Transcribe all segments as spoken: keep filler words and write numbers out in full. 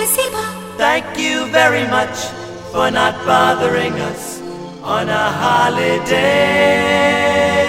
Thank you very much for not bothering us on a holiday.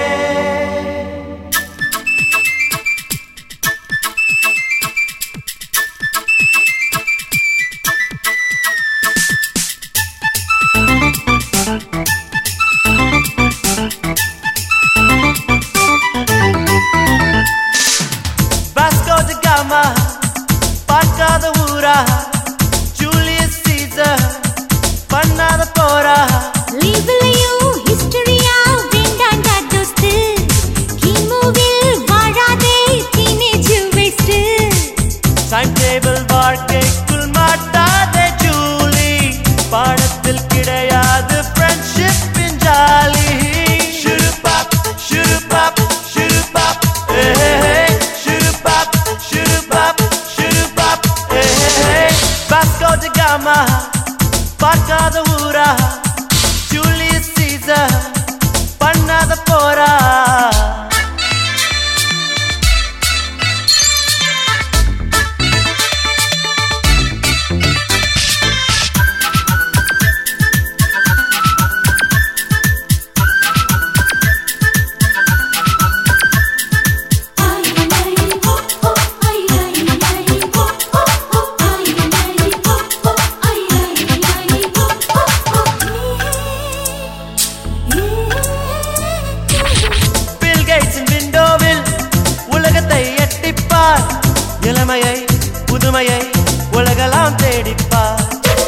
Vasco da Gama, பார்க்காத ஊரா, Julius Caesar பண்ணாத போரா. லீவ்லயும் ஹிஸ்டரியா வேண்டாண்டா தோஸ்து, கிமுவில் வாழாதே டீனேஜ் வேஸ்ட். டைம் டேபிள் வாழ்க்கைக்குள் மாட்டாதே ஜூலி, பாடத்தில் கிடையாது ஃப்ரெண்ட்ஷிப்பின் ஜாலி. ஷுருபாப் ஷுருபாப் ஷுருபாப் ஏஹே, ஷுருபாப் ஷுருபாப் ஷுருபாப் ஏஹே. Vasco da Gama, பார்க்காத ஊரா, ஜூலியஸ் சீசர் பண்ணாத போரா. பில் கேட்ஸின் விண்டோவில் உலகத்தை எட்டிப்பார், இளமையை புதுமையை உலகெல்லாம் தேடிப்பார்.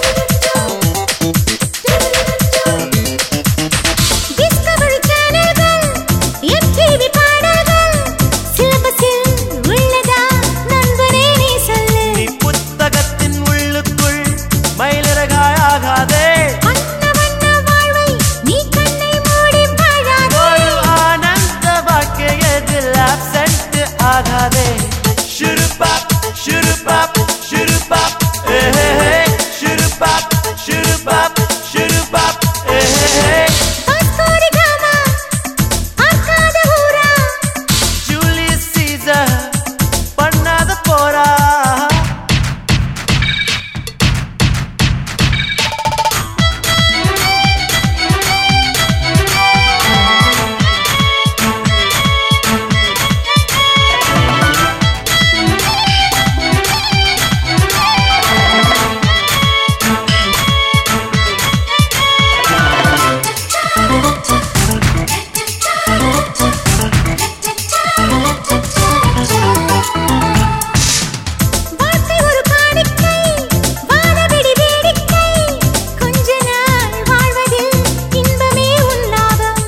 டிஸ்கவரி சேனல்கள், எம்டிவி பாடல்கள், சிலபஸில் உள்ளதா நண்பனே நீ சொல்லு. நீ புத்தகத்தின் உள்ளுக்குள் மயிலிறகாயாகாதே, வண்ண வண்ண வாழ்வை நீ கண்ணை மூடி வாழாதே. ஒரு ஆனந்த வாழ்க்கையதில் absent ஆகாதே. ஷுருபாப் ஷுருபாப் ஷுருபாப் ஏஹே, ஷுருபாப் ஷுருபாப் ஷுருபாப் ஏஹே. Vasco da Gama, பார்க்காத ஊரா, ஜூலியஸ் சீசர் பண்ணாத போரா. வாழ்க்கை ஒரு காணிக்கை, வானவெடி வேடிக்கை, கொஞ்ச நாள் வாழ்வதில் இன்பமே உன் லாபம்.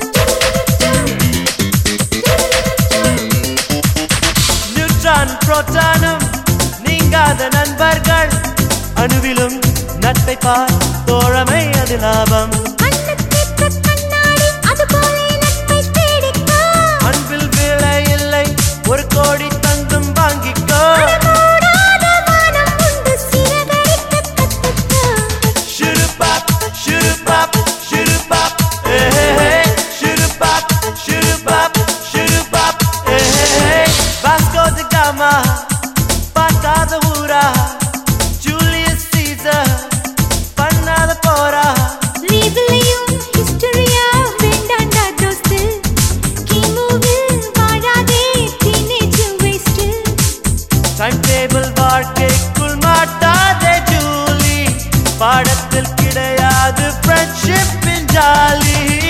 நியூட்ரான் புரோட்டானும் நீங்காத நண்பர்கள், அணுவிலும் நட்பை பார், தோழமை அது லாபம். அன்னத்திற்கு கண்ணாடி, அதுபோல நட்பை தேடிக்கோ. அன்பில் விலை இல்லை, ஒரு கோடி தங்கும் வாங்கிக்கோ. அடமூடாத வானம் உண்டு, சிறகடிக்கக் கத்துக்கோ. ஷுருபாப் ஷுருபாப் ஷுருபாப் ஏஹே, ஷுருபாப் ஷுருபாப் ஷுருபாப் ஏஹே. Vasco da Gama, பார்க்காத ஊரா, ஜூலியஸ் சீசர் பண்ணாத போரா. லீவ்லயும் ஹிஸ்டரியா வேண்டாண்டா தோஸ்து, கிமுவில் வாழாதே டீனேஜ் வேஸ்ட். டைம் டேபிள் வாழ்க்கைக்குள் மாட்டாதே ஜூலி, பாடத்தில் கிடையாது ஃப்ரெண்ட்ஷிப்பின் ஜாலி.